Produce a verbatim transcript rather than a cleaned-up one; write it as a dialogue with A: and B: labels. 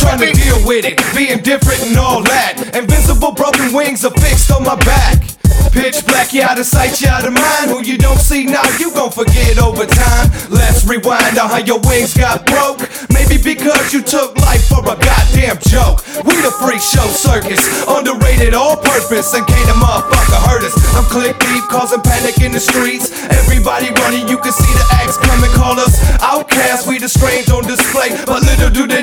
A: trying to deal with it, being different and all that. Invincible broken wings are fixed on my back. Pitch black, you out of sight, you out of mind. Who you don't see now, you gon' forget over time. Let's rewind on how your wings got broke. Maybe because you took life for a goddamn joke. We the freak show circus, underrated all purpose. And can't a motherfucker hurt us. I'm click deep, causing panic in the streets. Everybody running, you can see the acts coming, call us outcasts. We the strange on display, but little do they